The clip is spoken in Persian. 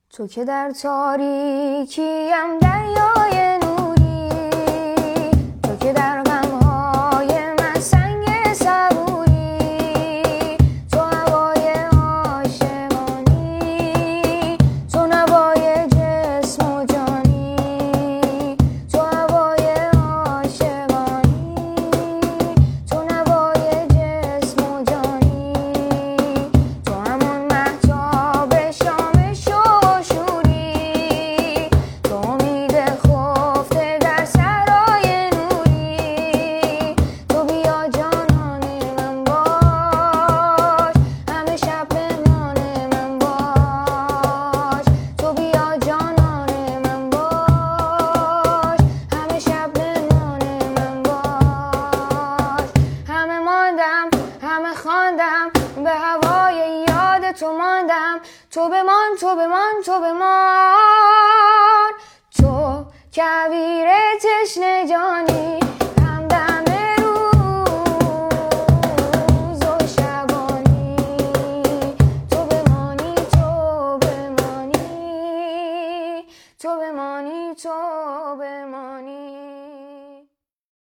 تو که در تاریکیم دریای نوری، تو که در غمهای من سنگ صبوری، تو هوای عاشقانی، تو نوای جسم و جانی، تو هوای عاشقانی، تو نوای جسم و جانی، تو همون مهتاب شام شوق و شوری، تو امید خفته در صحرای نوری، تو بیا جانان من باش، همه شب مهمان من باش، تو بیا جانان من باش، همه شب مهمان من باش. همه ماندم، همه خواندم، به هوای یاد تو ماندم، تو بمان، تو بمان، تو بمان، تو کویر تشنه جانی، همدم روز و شبانی، تو بمانی، تو بمانی، تو بمانی، تو بمانی.